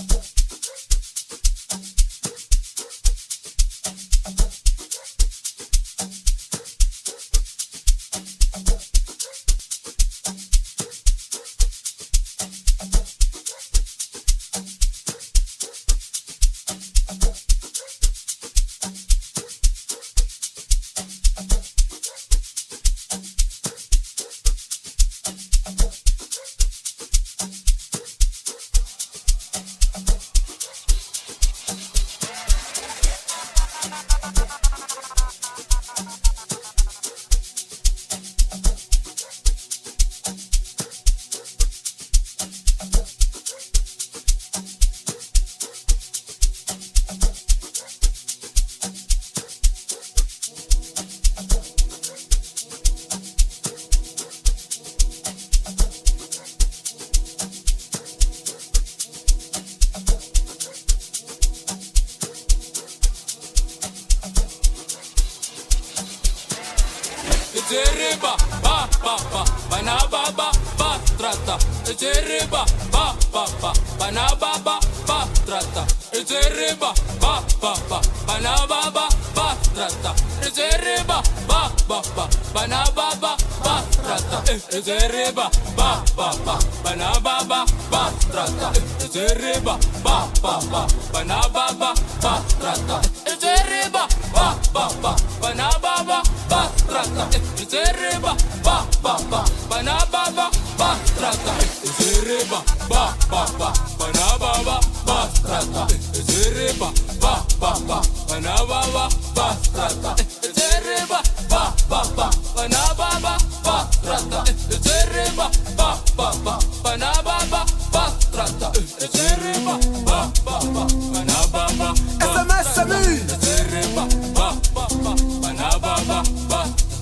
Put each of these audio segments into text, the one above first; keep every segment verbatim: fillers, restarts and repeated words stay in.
Zeriba, ba ba ba, bana ba ba ba trata. Zeriba, ba ba ba, bana ba ba ba trata. Zeriba, ba ba ba, bana ba ba ba trata. Zeriba, ba ba ba, bana ba ba ba trata. Zeriba, ba ba ba, bana ba ba ba trata. Zeriba, ba ba ba, bana ba ba ba trata. Zeriba, ba ba ba, bana ba ba ba trata. Zeriba, ba ba ba, bana ba ba ba trata. Zeriba, ba ba ba, bana ba ba ba trata. Zeriba, ba ba ba, bana ba ba ba trata. Zeriba, ba ba ba, bana ba ba ba trata. Zeriba, ba ba ba, bana ba ba ba trata. Zeriba, ba ba ba, bana ba ba ba. S M S Zeriba, ba ba ba, bana ba ba ba.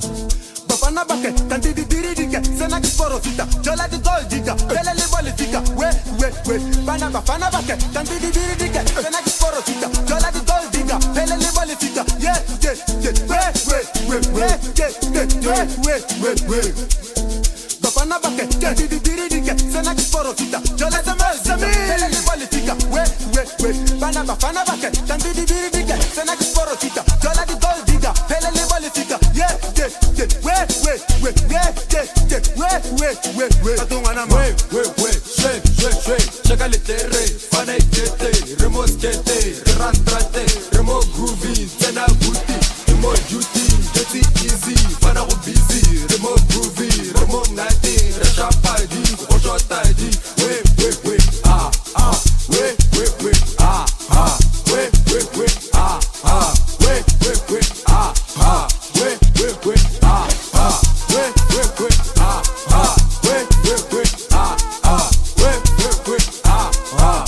Bafana bake, tanti di diri dike, sena kisporofita, jola di gold diga, bele li bolifika, we we we. Bana bafana bake, tanti di diri dike, sena kisporofita, jola di gold diga, bele li bolifika, yeah yeah yeah, we we we we, yeah yeah yeah, we we we. Bafana bake, tanti di diri dike, sena kisporofita, jola di gold diga, bele li bolifika, we we we. Bana bafana bake, tanti di diri dike, sena kisporofita, jola di gold diga, bele li bolifika, yeah yeah yeah, we we we, yeah yeah yeah, we we we we. Katungana ma, we we, shwe shwe shwe, cheka litere, fana ikete, remo skete, rantrate, remo groovy, tena booty, remo duty, dirty easy, fana go busy, remo groovy, remo ngati, resha padi, ojo tadi, we we we, ah ah, we we we, ah ah, we we we, ah ah, we we we, ah ah, we we we, ah ah, we we we, ah ah, we we we, ah ah, we we we, ah ah.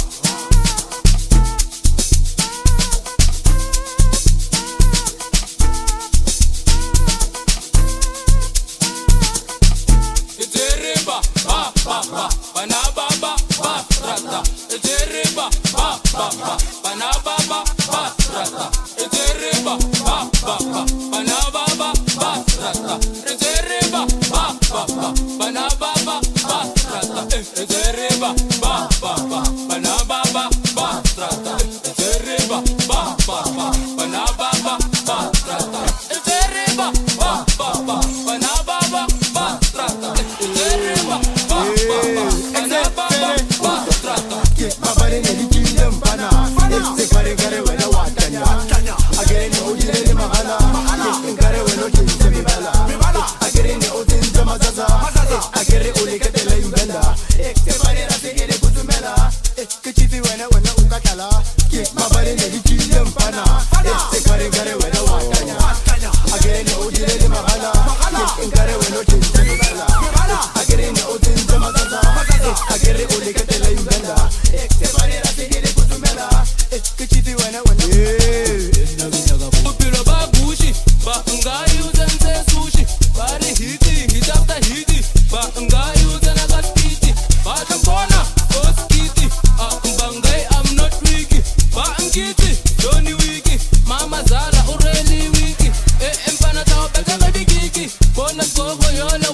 Zeriba, ba ba ba, bana ba ba ba trata. Zeriba, ba ba ba, bana ba ba ba trata. Zeriba, ba ba ba, bana ba ba ba trata. Zeriba, ba ba ba, bana ba ba ba trata. Zeriba, ba ba ba, bana ba ba ba trata. Zeriba, ba ba ba, bana ba ba ba trata. Zeriba, ba ba ba, bana ba ba ba trata. Zeriba, ba ba ba, bana ba ba ba trata. Babare ne dikilem bana, este kare kare wena watanya. Agere ne ojile ne mahala, este kare wena chinche mi bala. Agere ne otin jama zaza, agere ole ketele imbela. Este bare ra segere kutumela, este chifi wena wena ukatala. Babare ne dikilem bana, este kare kare wena watanya. Agere ne ojile ne mahala, este kare wena chinche mi bala. Agere ne otin jama zaza, agere ole ketele imbela. Este bare ra segere kutumela, este chifi wena wena. Upilo ba gushi, ba ngai uzenze sushi, bari hiti, hit after hiti, ba ngai uzena gaspiti, ba tampona, oskiti, ah mbangai I'm not wiki, ba nkiti, Johnny wiki, mama zala ureli wiki, eh empana tao peka bigiki, bona gogo yola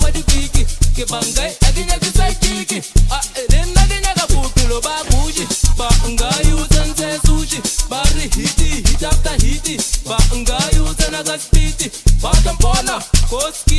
Koski